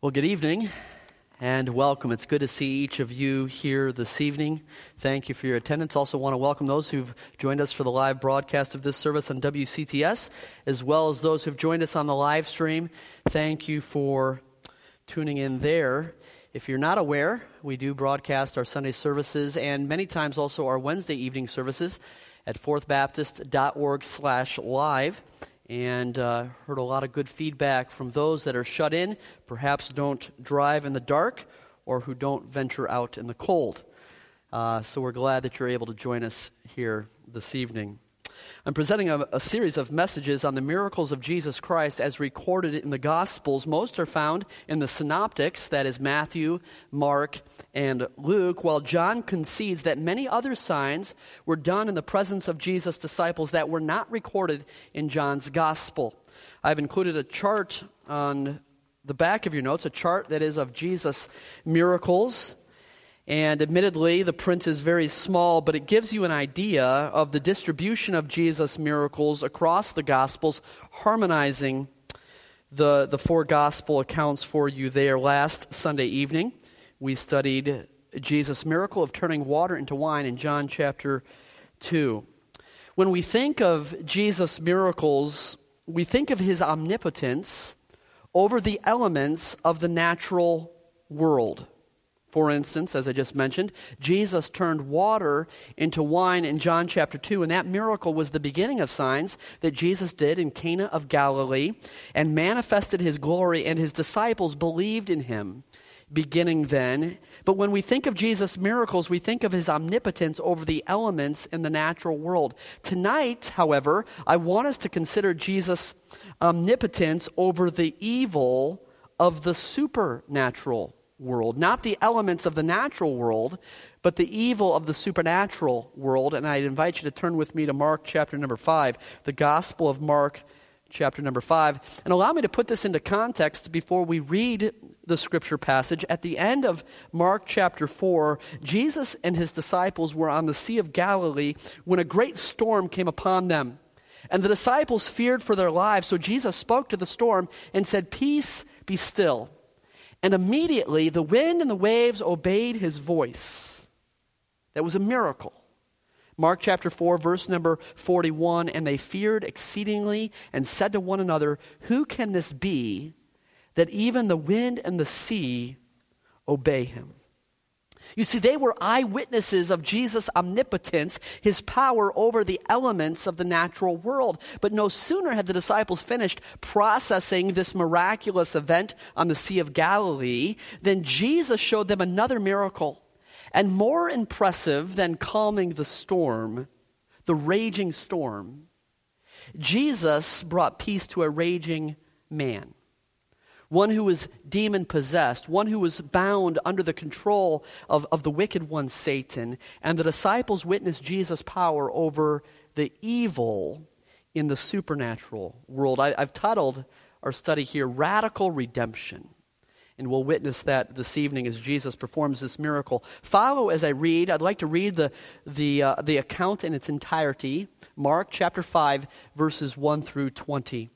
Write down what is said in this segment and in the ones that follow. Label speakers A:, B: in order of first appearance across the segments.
A: Well, good evening and welcome. It's good to see each of you here this evening. Thank you for your attendance. Also want to welcome those who've joined us for the live broadcast of this service on WCTS, as well as those who've joined us on the live stream. Thank you for tuning in there. If you're not aware, we do broadcast our Sunday services and many times also our Wednesday evening services at fourthbaptist.org/live. And heard a lot of good feedback from those that are shut in, perhaps don't drive in the dark, or who don't venture out in the cold. So we're glad that you're able to join us here this evening. I'm presenting a series of messages on the miracles of Jesus Christ as recorded in the Gospels. Most are found in the Synoptics, that is Matthew, Mark, and Luke, while John concedes that many other signs were done in the presence of Jesus' disciples that were not recorded in John's Gospel. I've included a chart on the back of your notes, a chart that is of Jesus' miracles. And admittedly, the print is very small, but it gives you an idea of the distribution of Jesus' miracles across the Gospels, harmonizing the four Gospel accounts for you there. Last Sunday evening, we studied Jesus' miracle of turning water into wine in John chapter 2. When we think of Jesus' miracles, we think of his omnipotence over the elements of the natural world. For instance, as I just mentioned, Jesus turned water into wine in John chapter 2, and that miracle was the beginning of signs that Jesus did in Cana of Galilee and manifested his glory, and his disciples believed in him beginning then. But when we think of Jesus' miracles, we think of his omnipotence over the elements in the natural world. Tonight, however, I want us to consider Jesus' omnipotence over the evil of the supernatural world, not the elements of the natural world, but the evil of the supernatural world. And I invite you to turn with me to Mark chapter number 5, the Gospel of Mark chapter number 5. And allow me to put this into context before we read the scripture passage. At the end of Mark chapter 4, Jesus and his disciples were on the Sea of Galilee when a great storm came upon them. And the disciples feared for their lives, so Jesus spoke to the storm and said, "Peace, be still." And immediately the wind and the waves obeyed his voice. That was a miracle. Mark chapter 4, verse number 41, "And they feared exceedingly and said to one another, 'Who can this be that even the wind and the sea obey him?'" You see, they were eyewitnesses of Jesus' omnipotence, his power over the elements of the natural world. But no sooner had the disciples finished processing this miraculous event on the Sea of Galilee than Jesus showed them another miracle. And more impressive than calming the storm, the raging storm, Jesus brought peace to a raging man. One who was demon-possessed, one who was bound under the control of the wicked one, Satan. And the disciples witnessed Jesus' power over the evil in the supernatural world. I've titled our study here, Radical Redemption. And we'll witness that this evening as Jesus performs this miracle. Follow as I read. I'd like to read the account in its entirety. Mark chapter 5, verses 1 through 20.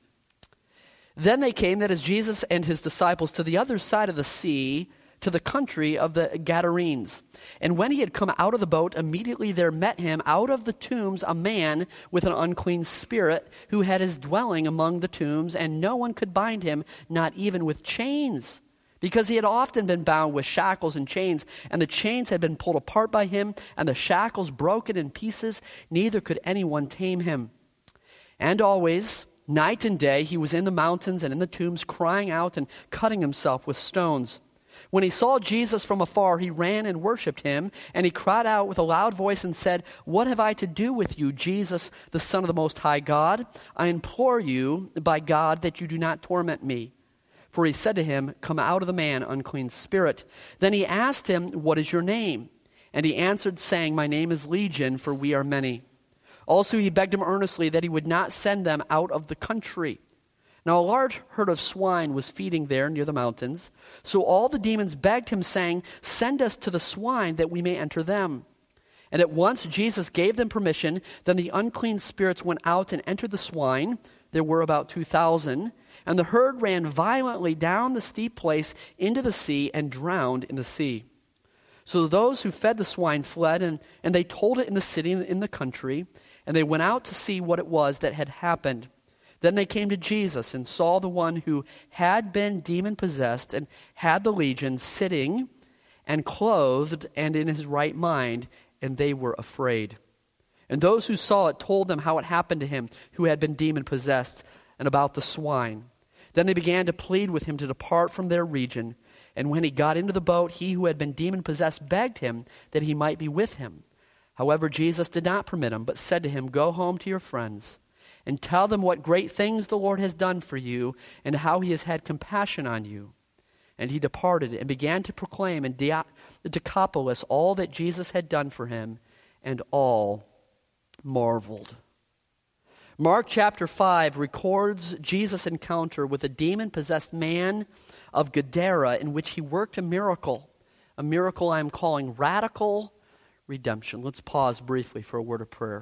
A: "Then they came, that is Jesus and his disciples, to the other side of the sea, to the country of the Gadarenes. And when he had come out of the boat, immediately there met him out of the tombs a man with an unclean spirit, who had his dwelling among the tombs, and no one could bind him, not even with chains, because he had often been bound with shackles and chains, and the chains had been pulled apart by him, and the shackles broken in pieces, neither could anyone tame him. And always, night and day, he was in the mountains and in the tombs, crying out and cutting himself with stones. When he saw Jesus from afar, he ran and worshipped him, and he cried out with a loud voice and said, 'What have I to do with you, Jesus, the Son of the Most High God? I implore you, by God, that you do not torment me.' For he said to him, 'Come out of the man, unclean spirit.' Then he asked him, 'What is your name?' And he answered, saying, 'My name is Legion, for we are many.' Also he begged him earnestly that he would not send them out of the country. Now a large herd of swine was feeding there near the mountains. So all the demons begged him, saying, 'Send us to the swine, that we may enter them.' And at once Jesus gave them permission. Then the unclean spirits went out and entered the swine. There were about 2,000. And the herd ran violently down the steep place into the sea and drowned in the sea. So those who fed the swine fled, and they told it in the city and in the country, and they went out to see what it was that had happened. Then they came to Jesus and saw the one who had been demon-possessed and had the legion sitting and clothed and in his right mind, and they were afraid. And those who saw it told them how it happened to him who had been demon-possessed and about the swine. Then they began to plead with him to depart from their region. And when he got into the boat, he who had been demon-possessed begged him that he might be with him. However, Jesus did not permit him, but said to him, "Go home to your friends and tell them what great things the Lord has done for you and how he has had compassion on you." And he departed and began to proclaim in Decapolis all that Jesus had done for him, and all marveled. Mark chapter 5 records Jesus' encounter with a demon-possessed man of Gadara in which he worked a miracle I am calling radical redemption. Let's pause briefly for a word of prayer.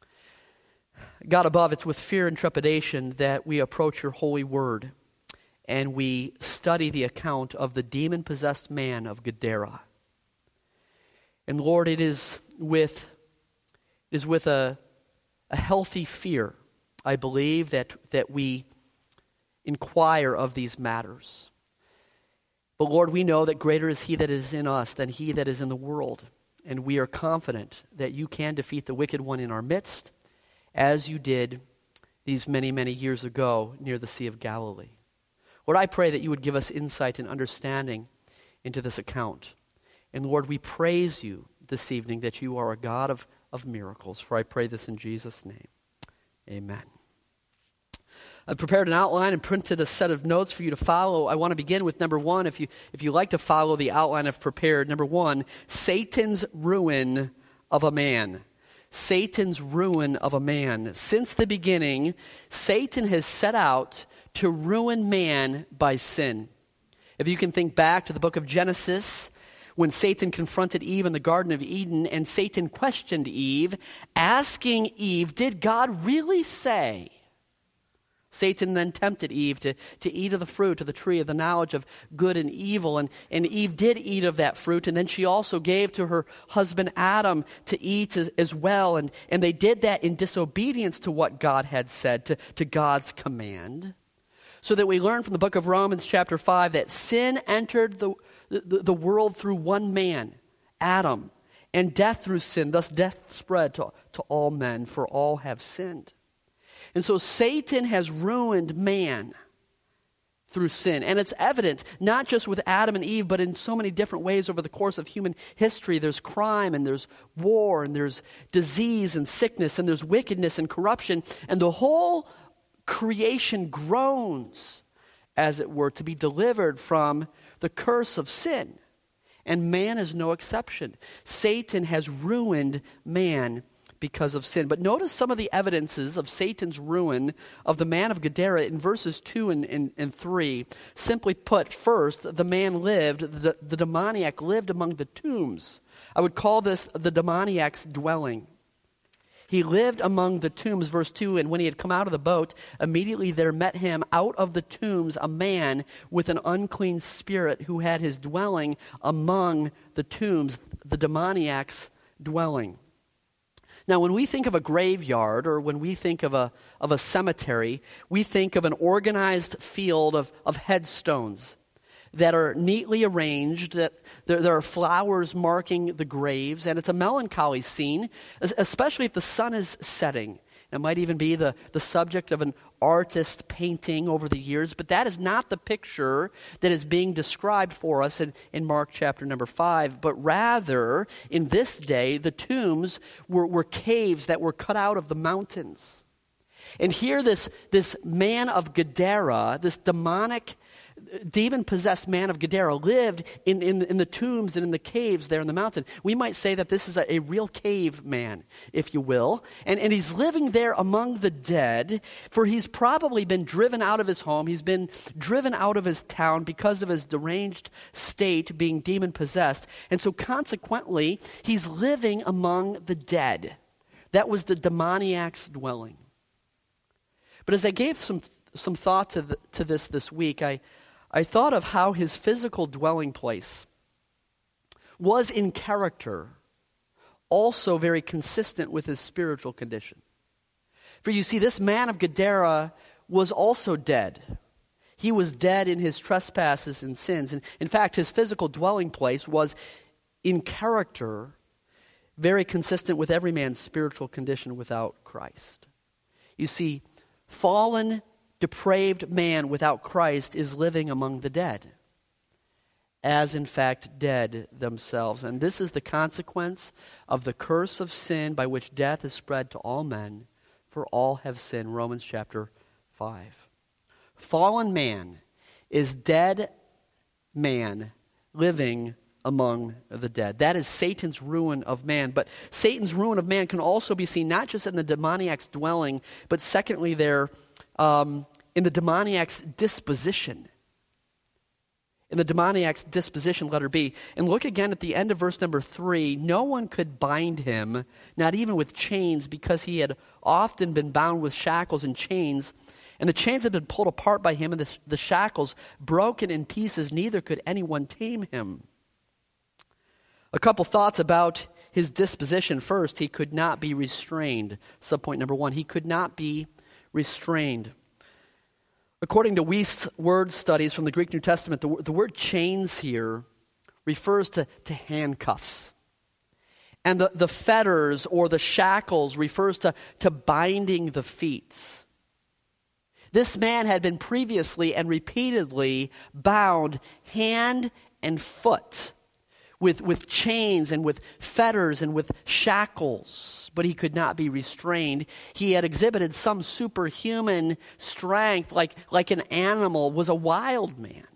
A: God above, it's with fear and trepidation that we approach your holy word and we study the account of the demon-possessed man of Gadara. And Lord, it is with a healthy fear, I believe, that we inquire of these matters. But Lord, we know that greater is he that is in us than he that is in the world. And we are confident that you can defeat the wicked one in our midst, as you did these many, many years ago near the Sea of Galilee. Lord, I pray that you would give us insight and understanding into this account. And Lord, we praise you this evening that you are a God of miracles. For I pray this in Jesus' name. Amen. I've prepared an outline and printed a set of notes for you to follow. I want to begin with number one, if you like to follow the outline I've prepared. Number one, Satan's ruin of a man. Satan's ruin of a man. Since the beginning, Satan has set out to ruin man by sin. If you can think back to the book of Genesis, when Satan confronted Eve in the Garden of Eden, and Satan questioned Eve, asking Eve, did God really say? Satan then tempted Eve to eat of the fruit of the tree of the knowledge of good and evil. And Eve did eat of that fruit. And then she also gave to her husband Adam to eat as well. And they did that in disobedience to what God had said, to God's command. So that we learn from the book of Romans chapter 5 that sin entered the world through one man, Adam. And death through sin. Thus death spread to all men, for all have sinned. And so Satan has ruined man through sin. And it's evident, not just with Adam and Eve, but in so many different ways over the course of human history. There's crime, and there's war, and there's disease and sickness, and there's wickedness and corruption. And the whole creation groans, as it were, to be delivered from the curse of sin. And man is no exception. Satan has ruined man because of sin. But notice some of the evidences of Satan's ruin of the man of Gadara in verses 2 and 3. Simply put, first, the man lived, the demoniac lived among the tombs. I would call this the demoniac's dwelling. He lived among the tombs, verse 2, and when he had come out of the boat, immediately there met him out of the tombs a man with an unclean spirit who had his dwelling among the tombs, the demoniac's dwelling. Now, when we think of a graveyard or when we think of a cemetery, we think of an organized field of headstones that are neatly arranged, that there are flowers marking the graves, and it's a melancholy scene, especially if the sun is setting. It might even be the subject of an artist painting over the years, but that is not the picture that is being described for us in Mark chapter number 5, but rather, in this day, the tombs were caves that were cut out of the mountains. And here this man of Gadara, this demon-possessed man of Gadara lived in the tombs and in the caves there in the mountain. We might say that this is a real cave man, if you will. And he's living there among the dead, for he's probably been driven out of his home. He's been driven out of his town because of his deranged state, being demon-possessed. And so consequently, he's living among the dead. That was the demoniac's dwelling. But as I gave some some thought to this week, I thought of how his physical dwelling place was in character also very consistent with his spiritual condition. For you see, this man of Gadara was also dead. He was dead in his trespasses and sins. And in fact, his physical dwelling place was in character very consistent with every man's spiritual condition without Christ. You see, fallen, depraved man without Christ is living among the dead, as in fact dead themselves. And this is the consequence of the curse of sin by which death is spread to all men, for all have sinned. Romans chapter 5. Fallen man is dead man living among the dead. That is Satan's ruin of man. But Satan's ruin of man can also be seen not just in the demoniac's dwelling, but secondly there in the demoniac's disposition. In the demoniac's disposition, letter B. And look again at the end of verse number 3. No one could bind him, not even with chains, because he had often been bound with shackles and chains. And the chains had been pulled apart by him, and the shackles broken in pieces. Neither could anyone tame him. A couple thoughts about his disposition. First, he could not be restrained. Subpoint number 1, he could not be restrained. According to Wuest's word studies from the Greek New Testament, the word chains here refers to handcuffs. And the fetters or the shackles refers to binding the feet. This man had been previously and repeatedly bound hand and foot with chains and with fetters and with shackles, but he could not be restrained. He had exhibited some superhuman strength, like an animal, was a wild man.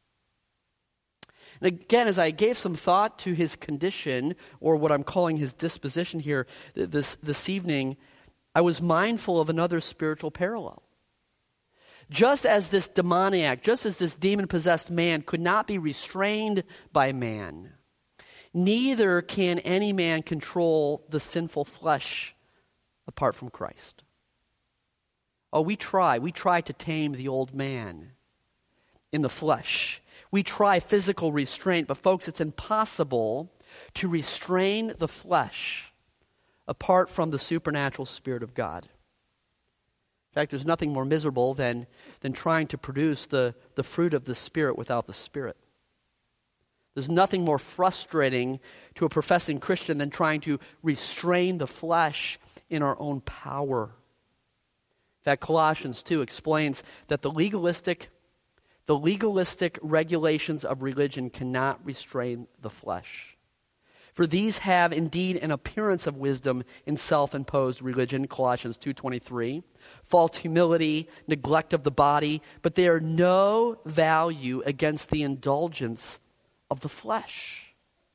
A: And again, as I gave some thought to his condition, or what I'm calling his disposition here this evening, I was mindful of another spiritual parallel. Just as this demoniac, just as this demon-possessed man could not be restrained by man, neither can any man control the sinful flesh apart from Christ. Oh, we try to tame the old man in the flesh. We try physical restraint, but folks, it's impossible to restrain the flesh apart from the supernatural Spirit of God. In fact, there's nothing more miserable than trying to produce the fruit of the Spirit without the Spirit. There's nothing more frustrating to a professing Christian than trying to restrain the flesh in our own power. In fact, Colossians 2 explains that the legalistic regulations of religion cannot restrain the flesh. For these have indeed an appearance of wisdom in self-imposed religion, Colossians 2:23, false humility, neglect of the body, but they are no value against the indulgence of the flesh.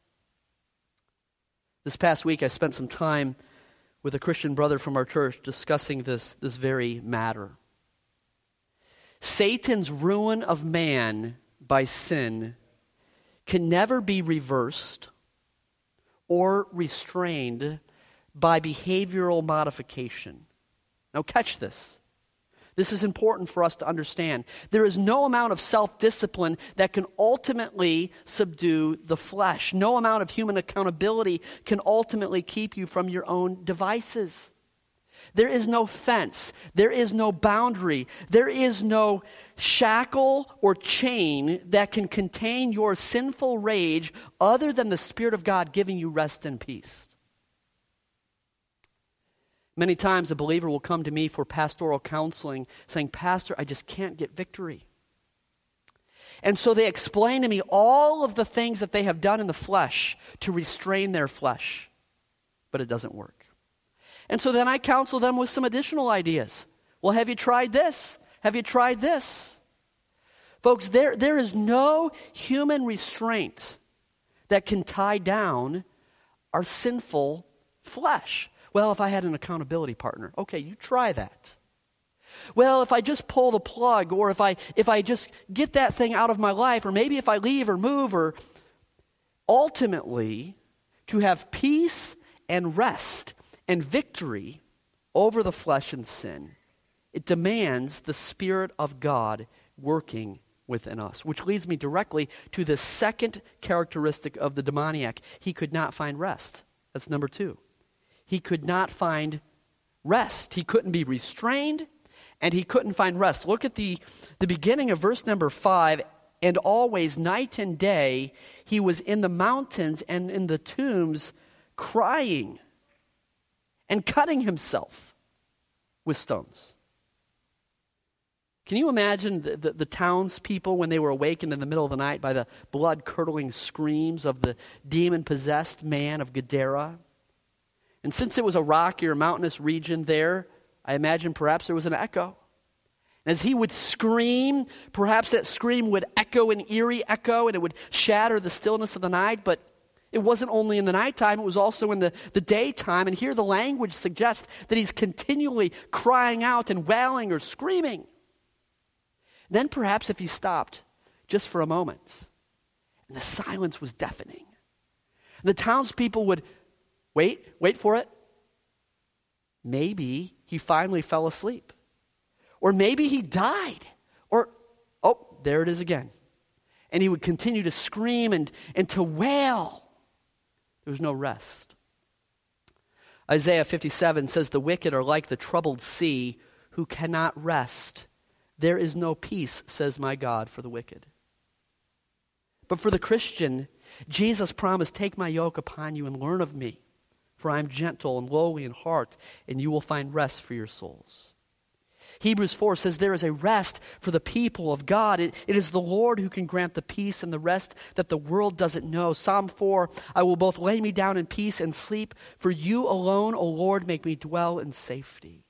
A: This past week I spent some time with a Christian brother from our church discussing this very matter. Satan's ruin of man by sin can never be reversed or restrained by behavioral modification. Now catch this. This is important for us to understand. There is no amount of self-discipline that can ultimately subdue the flesh. No amount of human accountability can ultimately keep you from your own devices. There is no fence. There is no boundary. There is no shackle or chain that can contain your sinful rage other than the Spirit of God giving you rest and peace. Many times a believer will come to me for pastoral counseling saying, "Pastor, I just can't get victory." And so they explain to me all of the things that they have done in the flesh to restrain their flesh, but it doesn't work. And so then I counsel them with some additional ideas. Well, have you tried this? Have you tried this? Folks, there is no human restraint that can tie down our sinful flesh. Well, if I had an accountability partner, okay, you try that. Well, if I just pull the plug, or if I just get that thing out of my life, or maybe if I leave or move, or ultimately to have peace and rest and victory over the flesh and sin, It demands the Spirit of God working within us, which leads me directly to the second characteristic of the demoniac. He could not find rest. That's number 2. He could not find rest. He couldn't be restrained, and he couldn't find rest. Look at the beginning of verse number 5. And always, night and day, he was in the mountains and in the tombs crying and cutting himself with stones. Can you imagine the townspeople when they were awakened in the middle of the night by the blood-curdling screams of the demon-possessed man of Gadara? And since it was a rocky or mountainous region there, I imagine perhaps there was an echo. As he would scream, perhaps that scream would echo an eerie echo, and it would shatter the stillness of the night. But it wasn't only in the nighttime, it was also in the daytime. And here the language suggests that he's continually crying out and wailing or screaming. Then perhaps if he stopped just for a moment, and the silence was deafening, the townspeople would wait for it. Maybe he finally fell asleep. Or maybe he died. Or, there it is again. And he would continue to scream and to wail. There was no rest. Isaiah 57 says, "The wicked are like the troubled sea who cannot rest. There is no peace, says my God, for the wicked." But for the Christian, Jesus promised, "Take my yoke upon you and learn of me, for I am gentle and lowly in heart, and you will find rest for your souls." Hebrews 4 says there is a rest for the people of God. It is the Lord who can grant the peace and the rest that the world doesn't know. Psalm 4, "I will both lay me down in peace and sleep. For you alone, O Lord, make me dwell in safety."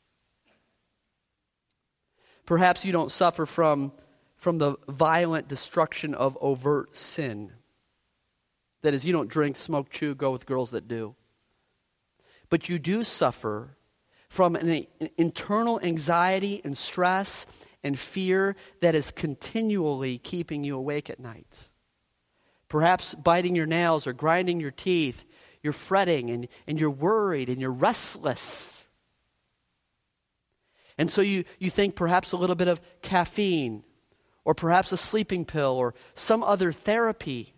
A: Perhaps you don't suffer from the violent destruction of overt sin. That is, you don't drink, smoke, chew, go with girls that do. But you do suffer from an internal anxiety and stress and fear that is continually keeping you awake at night. Perhaps biting your nails or grinding your teeth, you're fretting and you're worried and you're restless. And so you think perhaps a little bit of caffeine or perhaps a sleeping pill or some other therapy.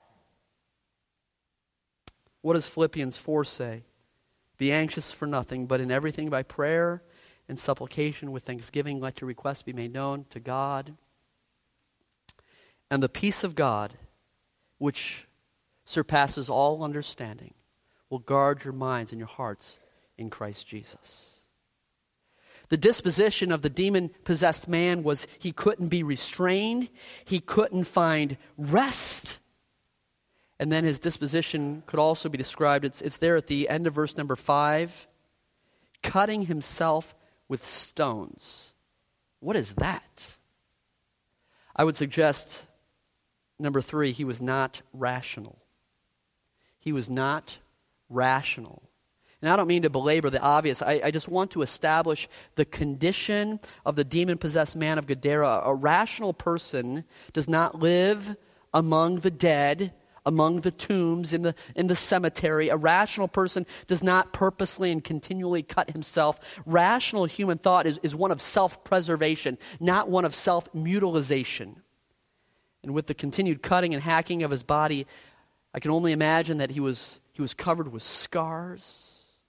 A: What does Philippians 4 say? "Be anxious for nothing, but in everything by prayer and supplication with thanksgiving, let your requests be made known to God. And the peace of God, which surpasses all understanding, will guard your minds and your hearts in Christ Jesus." The disposition of the demon-possessed man was he couldn't be restrained, he couldn't find rest. And then his disposition could also be described, it's there at the end of verse number 5, cutting himself with stones. What is that? I would suggest, number 3, he was not rational. He was not rational. And I don't mean to belabor the obvious. I just want to establish the condition of the demon-possessed man of Gadara. A rational person does not live among the dead, among the tombs, in the cemetery. A rational person does not purposely and continually cut himself. Rational human thought is one of self-preservation, not one of self-mutilization. And with the continued cutting and hacking of his body, I can only imagine that he was covered with scars.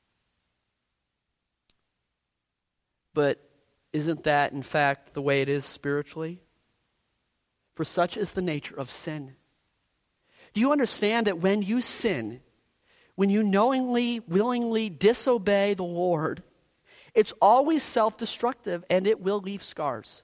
A: But isn't that, in fact, the way it is spiritually? For such is the nature of sin. Do you understand that when you sin, when you knowingly, willingly disobey the Lord, it's always self-destructive and it will leave scars?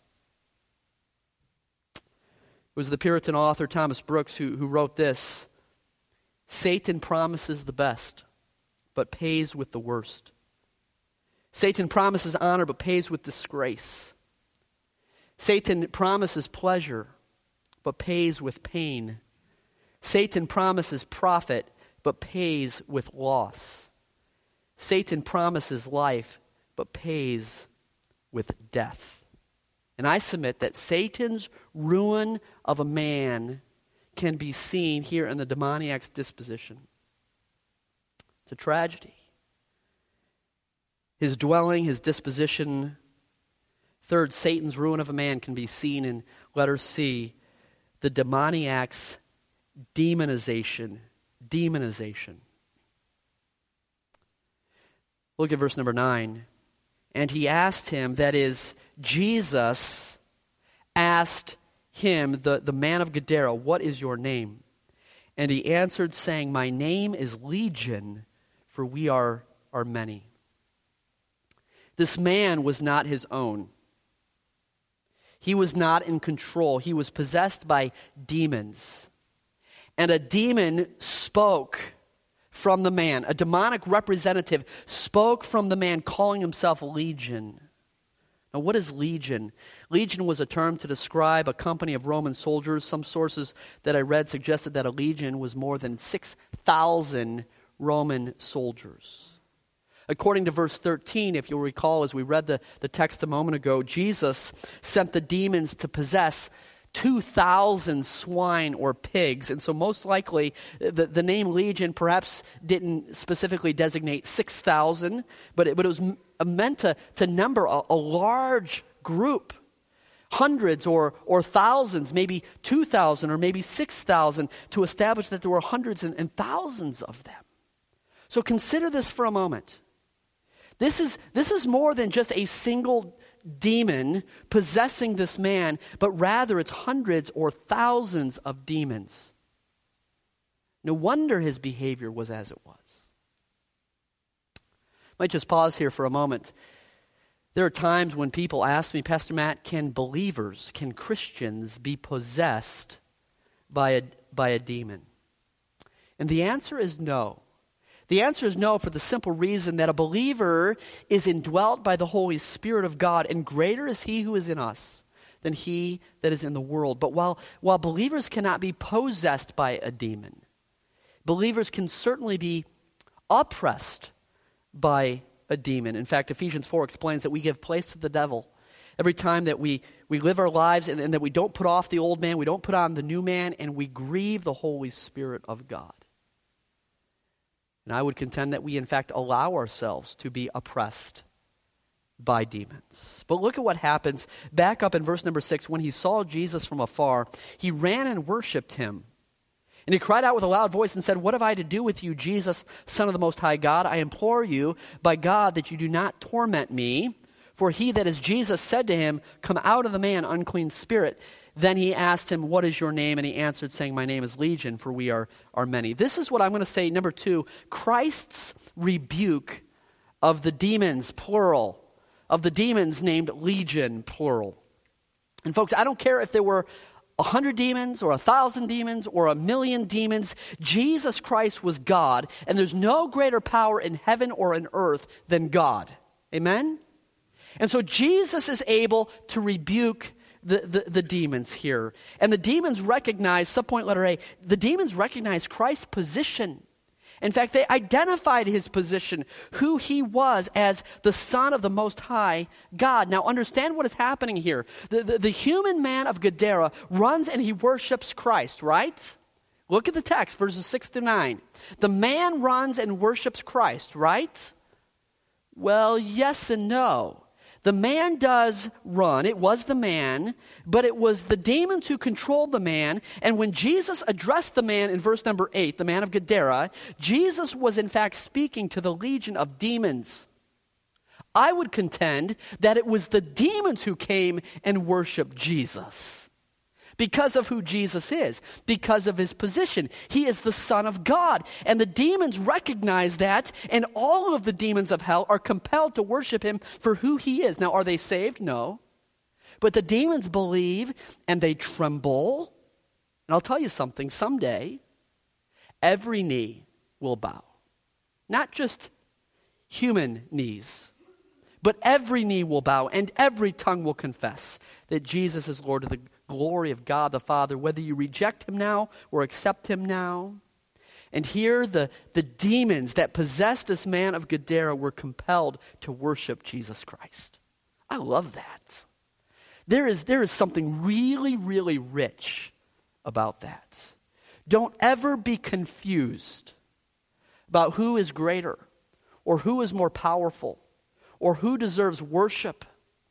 A: It was the Puritan author Thomas Brooks who wrote this: "Satan promises the best, but pays with the worst. Satan promises honor, but pays with disgrace. Satan promises pleasure, but pays with pain. Satan promises profit, but pays with loss. Satan promises life, but pays with death." And I submit that Satan's ruin of a man can be seen here in the demoniac's disposition. It's a tragedy. His dwelling, his disposition Third, Satan's ruin of a man can be seen in letter C, the demoniac's demonization. Demonization. Look at verse number 9. And he asked him, that is, Jesus asked him, the man of Gadara, what is your name? And he answered, saying, my name is Legion, for we are many. This man was not his own. He was not in control. He was possessed by demons. And a demon spoke from the man. A demonic representative spoke from the man, calling himself Legion. Now, what is legion? Legion was a term to describe a company of Roman soldiers. Some sources that I read suggested that a legion was more than 6,000 Roman soldiers. According to verse 13, if you'll recall, as we read the text a moment ago, Jesus sent the demons to possess 2,000 swine or pigs. And so most likely, the name Legion perhaps didn't specifically designate 6,000, but it was meant to number a large group. Hundreds or thousands, maybe 2,000 or maybe 6,000, to establish that there were hundreds and thousands of them. So consider this for a moment. This is more than just a single demon possessing this man, but rather it's hundreds or thousands of demons. No wonder his behavior was as it was. Might just pause here for a moment. There are times when people ask me, Pastor Matt, can Christians be possessed by a demon? And the answer is no. The answer is no, for the simple reason that a believer is indwelt by the Holy Spirit of God, and greater is he who is in us than he that is in the world. But while believers cannot be possessed by a demon, believers can certainly be oppressed by a demon. In fact, Ephesians 4 explains that we give place to the devil. Every time that we live our lives and that we don't put off the old man, we don't put on the new man, and we grieve the Holy Spirit of God. And I would contend that we, in fact, allow ourselves to be oppressed by demons. But look at what happens back up in verse number 6. When he saw Jesus from afar, he ran and worshipped him. And he cried out with a loud voice and said, what have I to do with you, Jesus, Son of the Most High God? I implore you by God that you do not torment me. For he that is Jesus said to him, come out of the man, unclean spirit. Then he asked him, what is your name? And he answered, saying, my name is Legion, for we are many. This is what I'm going to say, number 2, Christ's rebuke of the demons, plural, of the demons named Legion, plural. And folks, I don't care if there were 100 demons or 1,000 demons or 1,000,000 demons. Jesus Christ was God, and there's no greater power in heaven or in earth than God. Amen? And so Jesus is able to rebuke the demons here. And the demons recognize, subpoint letter A, the demons recognize Christ's position. In fact, they identified his position, who he was as the Son of the Most High God. Now understand what is happening here. The human man of Gadara runs and he worships Christ, right? Look at the text, verses 6 to 9. The man runs and worships Christ, right? Well, yes and no. The man does run. It was the man, but it was the demons who controlled the man. And when Jesus addressed the man in verse number 8, the man of Gadara, Jesus was in fact speaking to the legion of demons. I would contend that it was the demons who came and worshiped Jesus because of who Jesus is, because of his position. He is the Son of God. And the demons recognize that, and all of the demons of hell are compelled to worship him for who he is. Now, are they saved? No. But the demons believe, and they tremble. And I'll tell you something, someday, every knee will bow. Not just human knees, but every knee will bow, and every tongue will confess that Jesus is Lord, of the glory of God the Father, whether you reject him now or accept him now. And here the demons that possessed this man of Gadara were compelled to worship Jesus Christ. I love that. There is something really, really rich about that. Don't ever be confused about who is greater or who is more powerful or who deserves worship,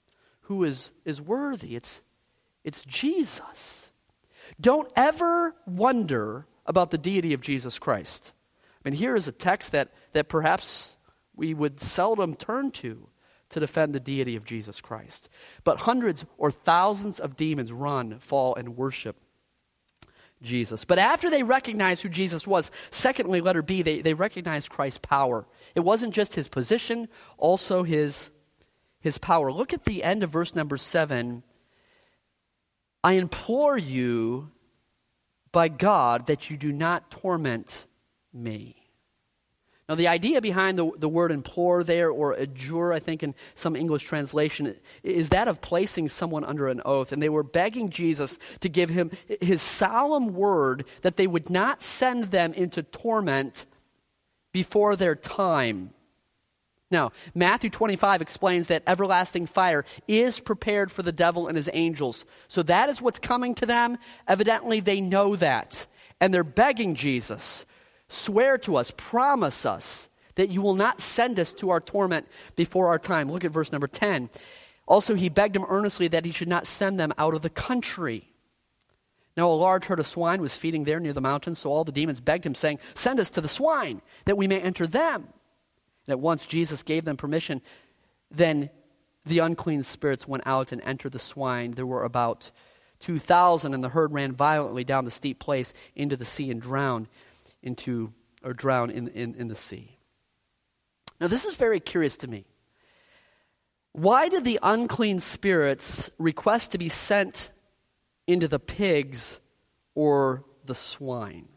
A: who is worthy. It's Jesus. Don't ever wonder about the deity of Jesus Christ. I mean, here is a text that perhaps we would seldom turn to defend the deity of Jesus Christ. But hundreds or thousands of demons run, fall, and worship Jesus. But after they recognized who Jesus was, secondly, letter B, they recognized Christ's power. It wasn't just his position, also his power. Look at the end of verse number 7. I implore you by God that you do not torment me. Now, the idea behind the word implore there, or adjure, I think in some English translation, is that of placing someone under an oath. And they were begging Jesus to give him his solemn word that they would not send them into torment before their time. Now, Matthew 25 explains that everlasting fire is prepared for the devil and his angels. So that is what's coming to them. Evidently, they know that. And they're begging Jesus, swear to us, promise us that you will not send us to our torment before our time. Look at verse number 10. Also, he begged him earnestly that he should not send them out of the country. Now, a large herd of swine was feeding there near the mountain, so all the demons begged him, saying, send us to the swine, that we may enter them. And at once Jesus gave them permission. Then the unclean spirits went out and entered the swine. There were about 2,000, and the herd ran violently down the steep place into the sea and drowned in the sea. Now, this is very curious to me. Why did the unclean spirits request to be sent into the pigs or the swine?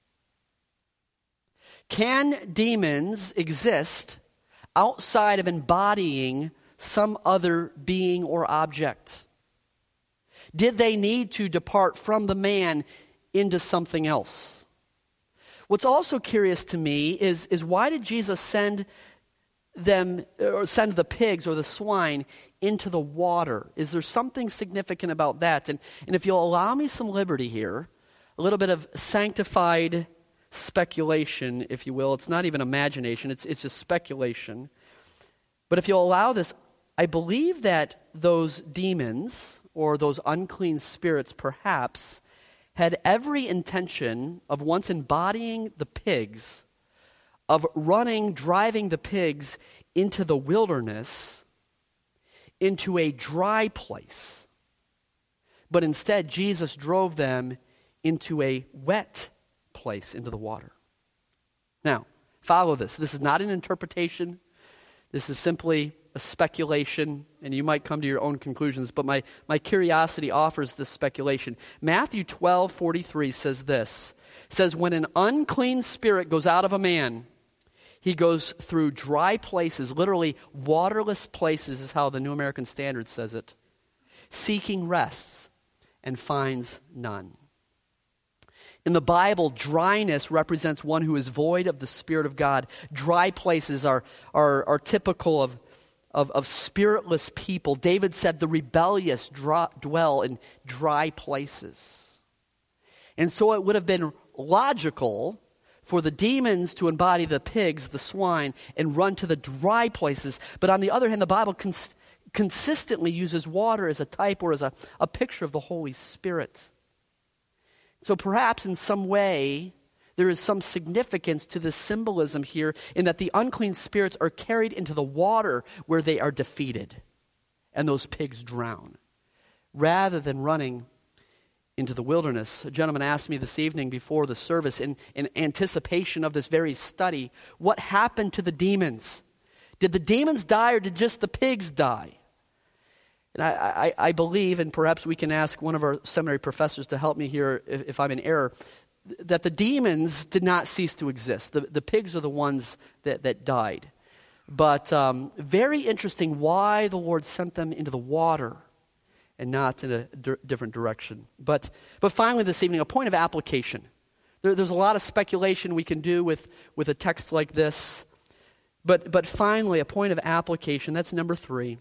A: Can demons exist outside of embodying some other being or object? Did they need to depart from the man into something else? What's also curious to me is why did Jesus send the pigs or the swine into the water? Is there something significant about that? And if you'll allow me some liberty here, a little bit of sanctified speculation, if you will. It's not even imagination, it's just speculation. But if you'll allow this, I believe that those demons or those unclean spirits perhaps had every intention of, once embodying the pigs, of driving the pigs into the wilderness, into a dry place. But instead, Jesus drove them into a wet place, into the water. Now, follow this. This is not an interpretation. This is simply a speculation, and you might come to your own conclusions, but my curiosity offers this speculation. Matthew 12:43 says this. It says, when an unclean spirit goes out of a man, he goes through dry places, literally waterless places is how the New American Standard says it, seeking rests and finds none. In the Bible, dryness represents one who is void of the Spirit of God. Dry places are typical of spiritless people. David said the rebellious dwell in dry places. And so it would have been logical for the demons to embody the pigs, the swine, and run to the dry places. But on the other hand, the Bible consistently uses water as a type or as a picture of the Holy Spirit. So perhaps in some way, there is some significance to this symbolism here in that the unclean spirits are carried into the water where they are defeated and those pigs drown, rather than running into the wilderness. A gentleman asked me this evening before the service in anticipation of this very study, what happened to the demons? Did the demons die or did just the pigs die? And I believe, and perhaps we can ask one of our seminary professors to help me here if I'm in error, that the demons did not cease to exist. The pigs are the ones that died. But very interesting why the Lord sent them into the water and not in a different direction. But finally this evening, a point of application. There's a lot of speculation we can do with a text like this. But finally, a point of application, that's number 3.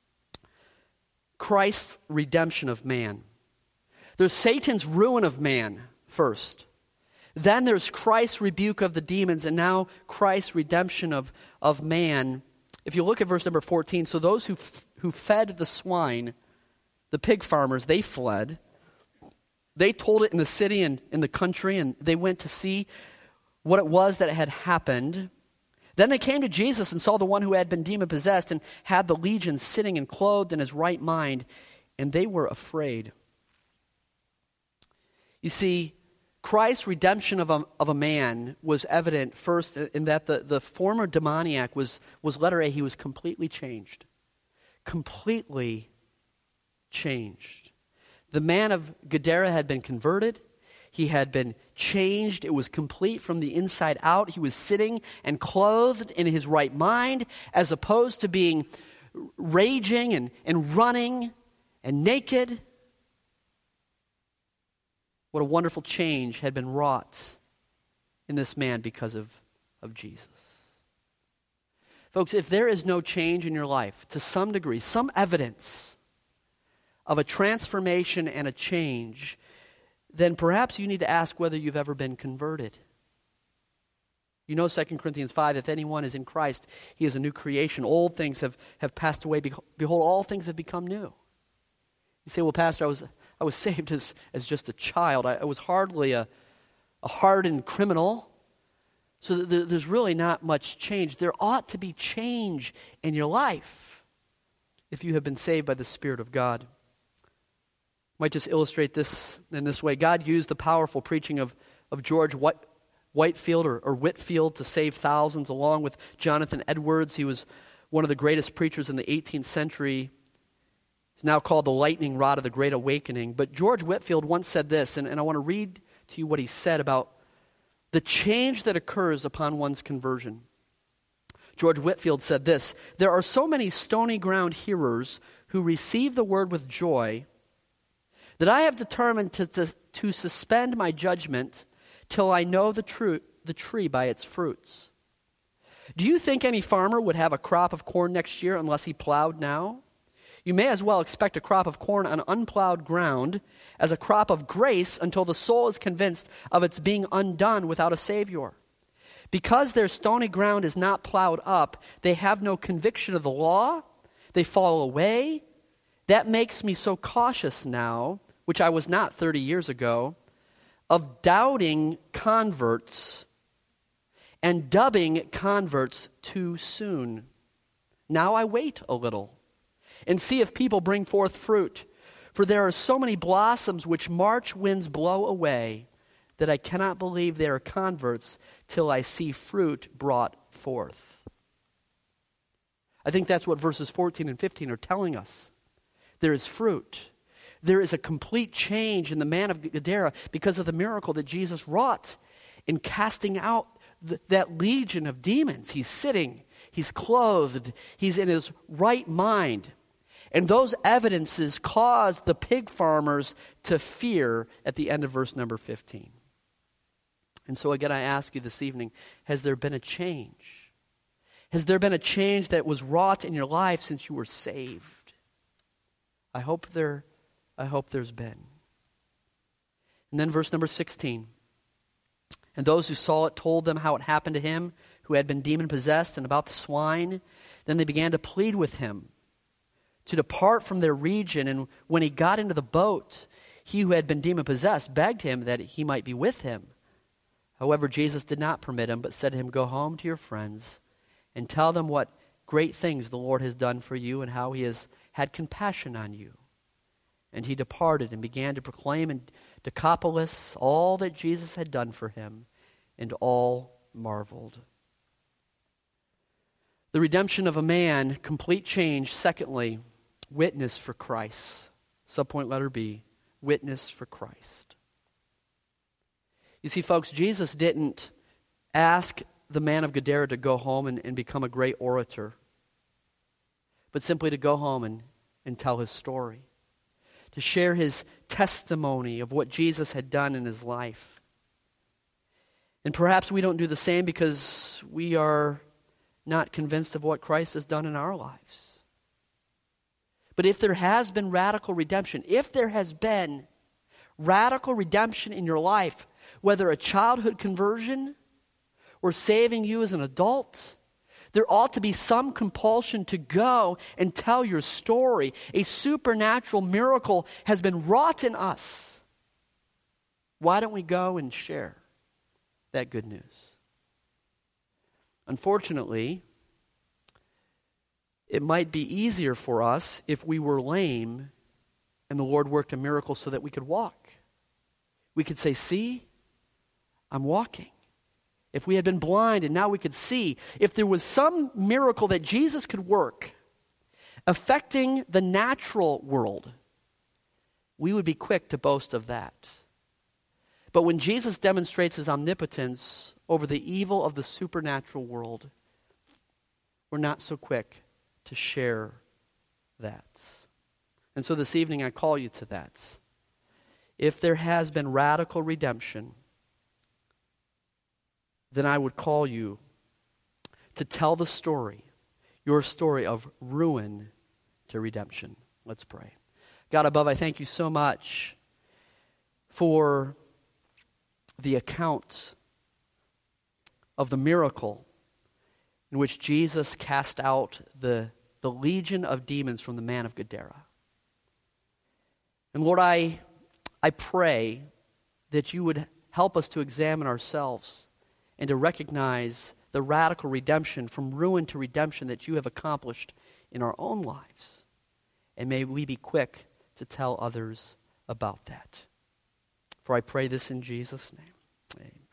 A: Christ's redemption of man. There's Satan's ruin of man first. Then there's Christ's rebuke of the demons, and now Christ's redemption of man. If you look at verse number 14, so those who who fed the swine, the pig farmers, they fled. They told it in the city and in the country, and they went to see what it was that had happened. Then they came to Jesus and saw the one who had been demon-possessed and had the legion sitting and clothed in his right mind, and they were afraid. You see, Christ's redemption of a man was evident first in that the former demoniac was letter A, he was completely changed. Completely changed. The man of Gadara had been converted. He had been changed. It was complete from the inside out. He was sitting and clothed in his right mind, as opposed to being raging and running and naked. What a wonderful change had been wrought in this man because of Jesus. Folks, if there is no change in your life, to some degree, some evidence of a transformation and a change, then perhaps you need to ask whether you've ever been converted. You know 2 Corinthians 5, if anyone is in Christ, he is a new creation. Old things have passed away. Behold, all things have become new. You say, well, Pastor, I was saved as just a child. I was hardly a hardened criminal. So there's really not much change. There ought to be change in your life if you have been saved by the Spirit of God. I might just illustrate this in this way. God used the powerful preaching of George Whitefield or Whitefield to save thousands, along with Jonathan Edwards. He was one of the greatest preachers in the 18th century. He's now called the lightning rod of the Great Awakening. But George Whitefield once said this, and I want to read to you what he said about the change that occurs upon one's conversion. George Whitefield said this: there are so many stony ground hearers who receive the word with joy that I have determined to suspend my judgment till I know the tree by its fruits. Do you think any farmer would have a crop of corn next year unless he plowed now? You may as well expect a crop of corn on unplowed ground as a crop of grace until the soul is convinced of its being undone without a Savior. Because their stony ground is not plowed up, they have no conviction of the law, they fall away. That makes me so cautious now, which I was not 30 years ago, of doubting converts and dubbing converts too soon. Now I wait a little and see if people bring forth fruit. For there are so many blossoms which March winds blow away that I cannot believe they are converts till I see fruit brought forth. I think that's what verses 14 and 15 are telling us. There is fruit. There is a complete change in the man of Gadara because of the miracle that Jesus wrought in casting out that legion of demons. He's sitting, he's clothed, he's in his right mind. And those evidences caused the pig farmers to fear at the end of verse number 15. And so again, I ask you this evening, has there been a change? Has there been a change that was wrought in your life since you were saved? I hope there's been. And then verse number 16. And those who saw it told them how it happened to him who had been demon-possessed and about the swine. Then they began to plead with him to depart from their region. And when he got into the boat, he who had been demon-possessed begged him that he might be with him. However, Jesus did not permit him, but said to him, go home to your friends and tell them what great things the Lord has done for you and how he has had compassion on you. And he departed and began to proclaim in Decapolis all that Jesus had done for him, and all marveled. The redemption of a man, complete change. Secondly, witness for Christ. Subpoint letter B, witness for Christ. You see, folks, Jesus didn't ask the man of Gadara to go home and become a great orator, but simply to go home and tell his story, to share his testimony of what Jesus had done in his life. And perhaps we don't do the same because we are not convinced of what Christ has done in our lives. But if there has been radical redemption, if there has been radical redemption in your life, whether a childhood conversion or saving you as an adult, There ought to be some compulsion to go and tell your story. A supernatural miracle has been wrought in us. Why don't we go and share that good news? Unfortunately, it might be easier for us if we were lame and the Lord worked a miracle so that we could walk. We could say, see, I'm walking. If we had been blind and now we could see, if there was some miracle that Jesus could work affecting the natural world, we would be quick to boast of that. But when Jesus demonstrates his omnipotence over the evil of the supernatural world, we're not so quick to share that. And so this evening I call you to that. If there has been radical redemption, then I would call you to tell the story, your story of ruin to redemption. Let's pray. God above, I thank you so much for the account of the miracle in which Jesus cast out the legion of demons from the man of Gadara. And Lord, I pray that you would help us to examine ourselves and to recognize the radical redemption from ruin to redemption that you have accomplished in our own lives. And may we be quick to tell others about that. For I pray this in Jesus' name. Amen.